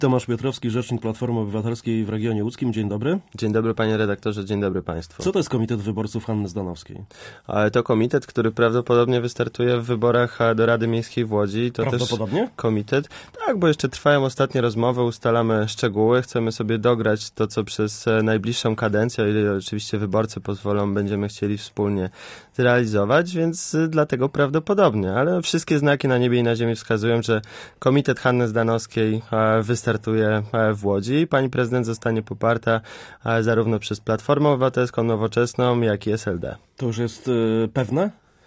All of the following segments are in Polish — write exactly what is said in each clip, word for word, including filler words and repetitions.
Tomasz Piotrowski, rzecznik Platformy Obywatelskiej w regionie łódzkim. Dzień dobry. Dzień dobry panie redaktorze, dzień dobry państwu. Co to jest Komitet Wyborców Hanny Zdanowskiej? To komitet, który prawdopodobnie wystartuje w wyborach do Rady Miejskiej w Łodzi. To prawdopodobnie? Też komitet. Tak, bo jeszcze trwają ostatnie rozmowy, ustalamy szczegóły. Chcemy sobie dograć to, co przez najbliższą kadencję, o ile oczywiście wyborcy pozwolą, będziemy chcieli wspólnie zrealizować, więc dlatego prawdopodobnie. Ale wszystkie znaki na niebie i na ziemi wskazują, że Komitet Hanny Zdanowskiej wystartuje w Łodzi. Pani prezydent zostanie poparta zarówno przez Platformę Obywatelską, Nowoczesną, jak i S L D. To już jest y, pewne?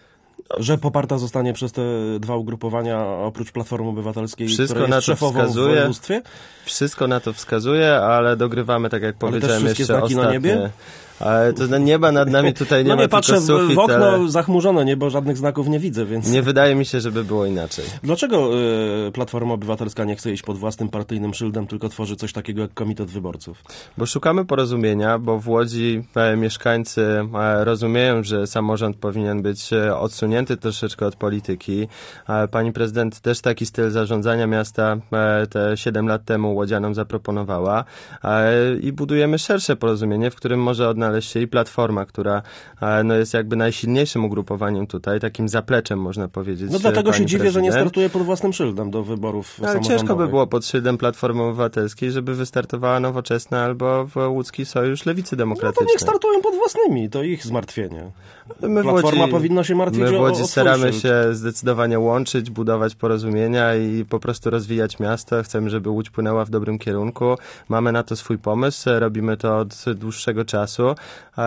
Że poparta zostanie przez te dwa ugrupowania, oprócz Platformy Obywatelskiej, wszystko która jest na to szefową wskazuje, w województwie? Wszystko na to wskazuje, ale dogrywamy, tak jak ale powiedziałem, też jeszcze znaki ostatnie. Na niebie? Ale to nieba nad nami tutaj nie no ma, nie patrzę tylko sufit, w okno, ale zachmurzone niebo, żadnych znaków nie widzę, więc... Nie wydaje mi się, żeby było inaczej. Dlaczego y, Platforma Obywatelska nie chce iść pod własnym partyjnym szyldem, tylko tworzy coś takiego jak Komitet Wyborców? Bo szukamy porozumienia, bo w Łodzi e, mieszkańcy e, rozumieją, że samorząd powinien być e, odsunięty troszeczkę od polityki. E, pani prezydent też taki styl zarządzania miasta e, te siedem lat temu łodzianom zaproponowała e, i budujemy szersze porozumienie, w którym może odnaleźć się i Platforma, która no, jest jakby najsilniejszym ugrupowaniem tutaj, takim zapleczem, można powiedzieć. No dlatego się dziwię, prezydent. że nie startuje pod własnym szyldem do wyborów Ale samorządowych. ciężko by było pod szyldem Platformy Obywatelskiej, żeby wystartowała Nowoczesna albo w Łódzki Sojusz Lewicy Demokratycznej. No to niech startują pod własnymi, to ich zmartwienie. My Platforma Łodzi, powinna się martwić my w Łodzi o, o staramy szyld. się zdecydowanie łączyć, budować porozumienia i po prostu rozwijać miasto. Chcemy, żeby Łódź płynęła w dobrym kierunku. Mamy na to swój pomysł, robimy to od dłuższego czasu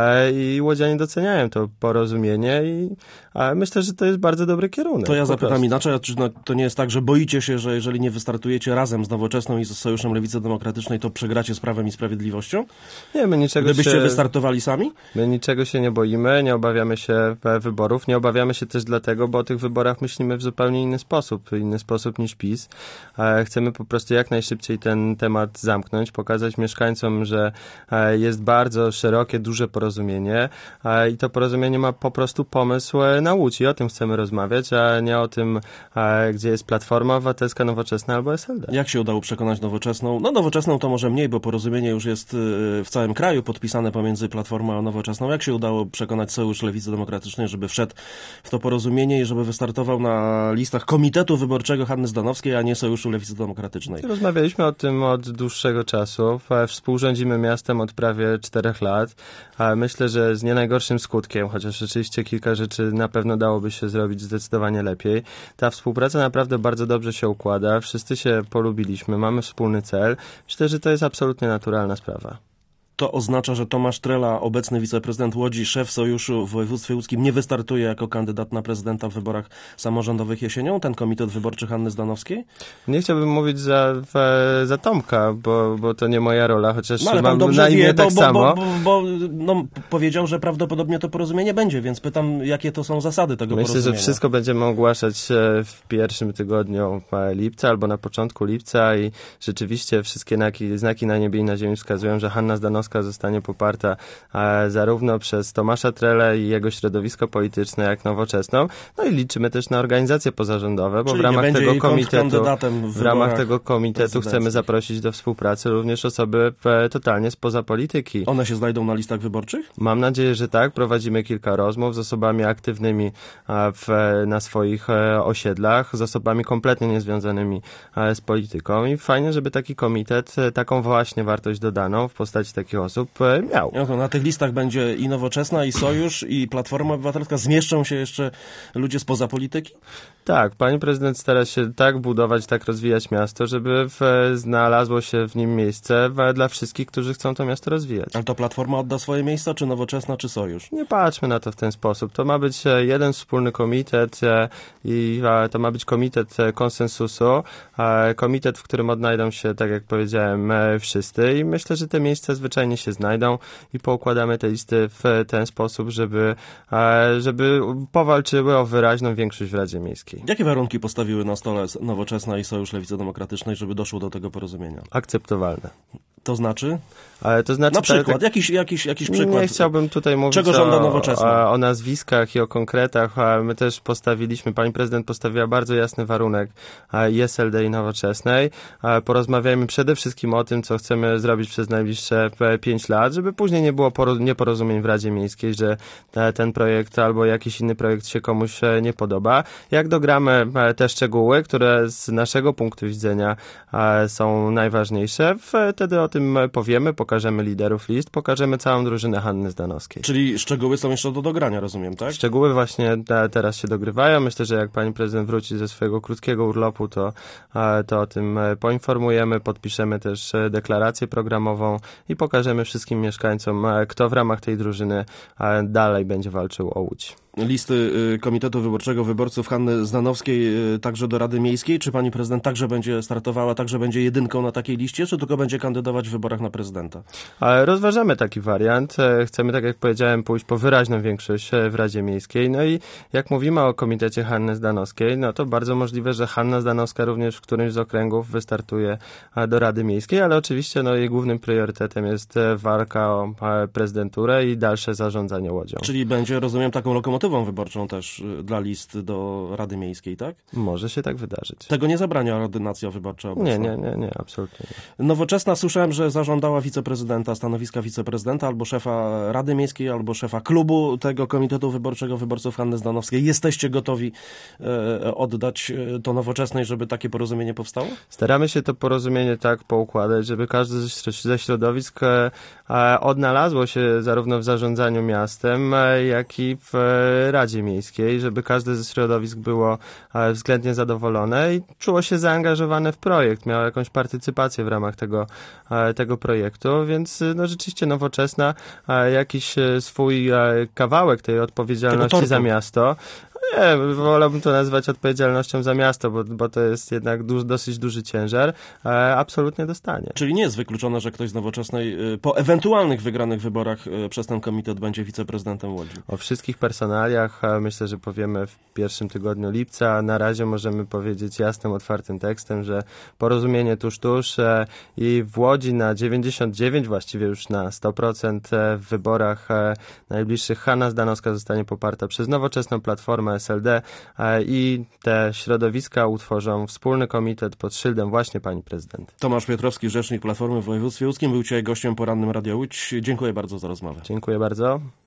i łodzianie doceniają to porozumienie i myślę, że to jest bardzo dobry kierunek. To ja zapytam inaczej, czy no, to nie jest tak, że boicie się, że jeżeli nie wystartujecie razem z Nowoczesną i z Sojuszem Lewicy Demokratycznej, to przegracie z Prawem i Sprawiedliwością? Nie, my niczego Gdybyście się, wystartowali sami? My niczego się nie boimy, nie obawiamy się wyborów, nie obawiamy się też dlatego, bo o tych wyborach myślimy w zupełnie inny sposób, inny sposób niż PiS. Chcemy po prostu jak najszybciej ten temat zamknąć, pokazać mieszkańcom, że jest bardzo szerokie, duże porozumienie i to porozumienie ma po prostu pomysł na Łódź i o tym chcemy rozmawiać, a nie o tym, gdzie jest Platforma Obywatelska, Nowoczesna albo S L D. Jak się udało przekonać Nowoczesną? No Nowoczesną to może mniej, bo porozumienie już jest w całym kraju podpisane pomiędzy Platformą a Nowoczesną. Jak się udało przekonać Sojusz Lewicy Demokratycznej, żeby wszedł w to porozumienie i żeby wystartował na listach Komitetu Wyborczego Hanny Zdanowskiej, a nie Sojuszu Lewicy Demokratycznej? Rozmawialiśmy o tym od dłuższego czasu. Współrządzimy miastem od prawie czterech lat. Myślę, że z nie najgorszym skutkiem, chociaż rzeczywiście kilka rzeczy na pewno dałoby się zrobić zdecydowanie lepiej. Ta współpraca naprawdę bardzo dobrze się układa. Wszyscy się polubiliśmy, mamy wspólny cel. Myślę, że to jest absolutnie naturalna sprawa. To oznacza, że Tomasz Trela, obecny wiceprezydent Łodzi, szef Sojuszu w województwie łódzkim, nie wystartuje jako kandydat na prezydenta w wyborach samorządowych jesienią? Ten Komitet Wyborczy Hanny Zdanowskiej? Nie chciałbym mówić za, za Tomka, bo, bo to nie moja rola, chociaż no, ale mam dobrze na imię wie, tak bo, samo. Bo, bo, bo no, powiedział, że prawdopodobnie to porozumienie będzie, więc pytam, jakie to są zasady tego Myślę, porozumienia. Myślę, że wszystko będziemy ogłaszać w pierwszym tygodniu lipca albo na początku lipca i rzeczywiście wszystkie znaki, znaki na niebie i na ziemi wskazują, że Hanna Zdanowska zostanie poparta zarówno przez Tomasza Trelę i jego środowisko polityczne, jak Nowoczesną. No i liczymy też na organizacje pozarządowe, bo Czyli w ramach tego komitetu, w, w ramach tego komitetu chcemy zaprosić do współpracy również osoby totalnie spoza polityki. One się znajdą na listach wyborczych? Mam nadzieję, że tak. Prowadzimy kilka rozmów z osobami aktywnymi w, na swoich osiedlach, z osobami kompletnie niezwiązanymi z polityką i fajnie, żeby taki komitet taką właśnie wartość dodaną w postaci takich osób miał. No na tych listach będzie i Nowoczesna, i Sojusz, i Platforma Obywatelska. Zmieszczą się jeszcze ludzie spoza polityki? Tak, pani prezydent stara się tak budować, tak rozwijać miasto, żeby w, znalazło się w nim miejsce w, dla wszystkich, którzy chcą to miasto rozwijać. Ale to Platforma odda swoje miejsca, czy Nowoczesna, czy Sojusz? Nie patrzmy na to w ten sposób. To ma być jeden wspólny komitet i to ma być komitet konsensusu, komitet, w którym odnajdą się, tak jak powiedziałem, wszyscy i myślę, że te miejsca zwyczajnie się znajdą i poukładamy te listy w ten sposób, żeby, żeby powalczyły o wyraźną większość w Radzie Miejskiej. Jakie warunki postawiły na stole Nowoczesna i Sojusz Lewicy Demokratycznej, żeby doszło do tego porozumienia? Akceptowalne. To znaczy? Ale to znaczy Na przykład, tak, jakiś, jakiś, jakiś przykład. Nie chciałbym tutaj mówić Czego żąda Nowoczesna? o, o nazwiskach i o konkretach, a my też postawiliśmy, pani prezydent postawiła bardzo jasny warunek i S L D i Nowoczesnej. Porozmawiajmy przede wszystkim o tym, co chcemy zrobić przez najbliższe pięć lat, żeby później nie było nieporozumień w Radzie Miejskiej, że ten projekt albo jakiś inny projekt się komuś nie podoba. Jak dogramy te szczegóły, które z naszego punktu widzenia są najważniejsze, wtedy o tym powiemy, pokażemy liderów list, pokażemy całą drużynę Hanny Zdanowskiej. Czyli szczegóły są jeszcze do dogrania, rozumiem, tak? Szczegóły właśnie te, teraz się dogrywają. Myślę, że jak pani prezydent wróci ze swojego krótkiego urlopu, to, to o tym poinformujemy, podpiszemy też deklarację programową i pokażemy wszystkim mieszkańcom, kto w ramach tej drużyny dalej będzie walczył o Łódź. Listy Komitetu Wyborczego Wyborców Hanny Zdanowskiej także do Rady Miejskiej? Czy pani prezydent także będzie startowała, także będzie jedynką na takiej liście, czy tylko będzie kandydować w wyborach na prezydenta? Ale rozważamy taki wariant. Chcemy, tak jak powiedziałem, pójść po wyraźną większość w Radzie Miejskiej. No i jak mówimy o Komitecie Hanny Zdanowskiej, no to bardzo możliwe, że Hanna Zdanowska również w którymś z okręgów wystartuje do Rady Miejskiej, ale oczywiście no, jej głównym priorytetem jest walka o prezydenturę i dalsze zarządzanie Łodzią. Czyli będzie, rozumiem, taką lokomotywą wyborczą też dla list do Rady Miejskiej, tak? Może się tak wydarzyć. Tego nie zabrania ordynacja wyborcza obecna? Nie, nie, nie, nie, absolutnie nie. Nowoczesna, słyszałem, że zażądała wiceprezydenta, stanowiska wiceprezydenta, albo szefa Rady Miejskiej, albo szefa klubu tego Komitetu Wyborczego Wyborców Hanny Zdanowskiej. Jesteście gotowi e, oddać to Nowoczesnej, żeby takie porozumienie powstało? Staramy się to porozumienie tak poukładać, żeby każdy ze środowisk e, odnalazło się zarówno w zarządzaniu miastem, e, jak i w Radzie Miejskiej, żeby każde ze środowisk było względnie zadowolone i czuło się zaangażowane w projekt, miało jakąś partycypację w ramach tego, tego projektu, więc no rzeczywiście Nowoczesna jakiś swój kawałek tej odpowiedzialności za miasto. Nie, wolałbym to nazwać odpowiedzialnością za miasto, bo, bo to jest jednak duż, dosyć duży ciężar. E, absolutnie dostanie. Czyli nie jest wykluczone, że ktoś z Nowoczesnej po ewentualnych wygranych wyborach przez ten komitet będzie wiceprezydentem Łodzi? O wszystkich personaliach myślę, że powiemy w pierwszym tygodniu lipca. Na razie możemy powiedzieć jasnym, otwartym tekstem, że porozumienie tuż, tuż e, i w Łodzi na dziewięćdziesiąt dziewięć, właściwie już na sto procent w wyborach e, najbliższych Hanna Zdanowska zostanie poparta przez Nowoczesną, Platformę, S L D i te środowiska utworzą wspólny komitet pod szyldem właśnie pani prezydent. Tomasz Piotrowski, rzecznik Platformy w województwie łódzkim, był dzisiaj gościem porannym Radia Łódź. Dziękuję bardzo za rozmowę. Dziękuję bardzo.